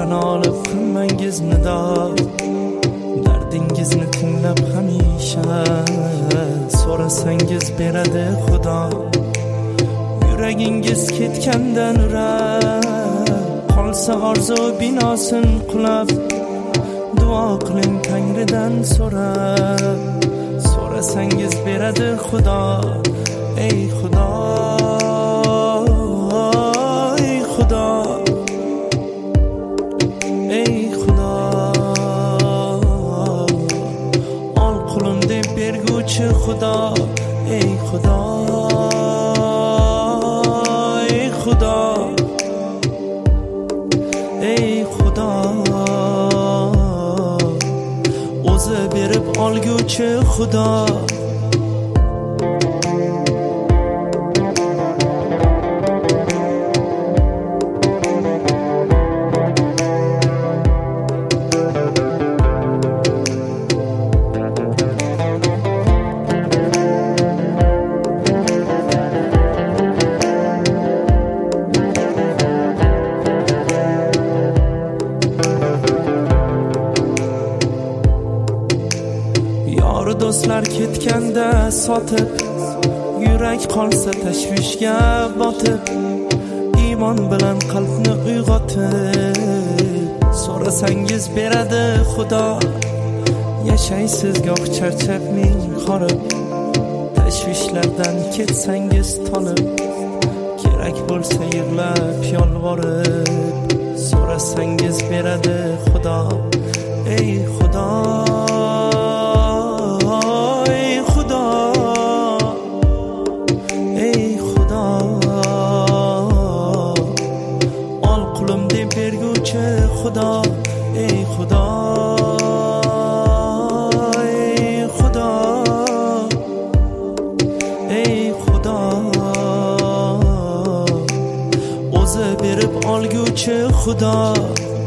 sizdan olib qilmangizni dod, dardingizni tinglab hamisha so'rasangiz beradi Xudo. Yuragingiz ketgandan urar, qolsa orzu binosin qulab, duo qiling Tangridan so'rab, so'rasangiz beradi Xudo. Ey Xudo, ey Xudo, ey Xudo, ol qulim deb berguvchi Xudo. Ey Xudo, ey Xudo, ey Xudo, o'zi berib olguvchi Xudo. Do'stlar ketganda sotib, yurak qolsa tashvishga botib, iymon bilan qalbni uyg'otib, so'rasangiz beradi Xudo. Yashaysiz goh charchab ming horib, tashvishlardan ketsangiz tolib, kerak bo'lsa yig'lab yolvorib, so'rasangiz beradi Xudo. Ey Xudo, Xudo. Ey Xudo, ey Xudo, ey Xudo, o'zi berib olguvchi Xudo.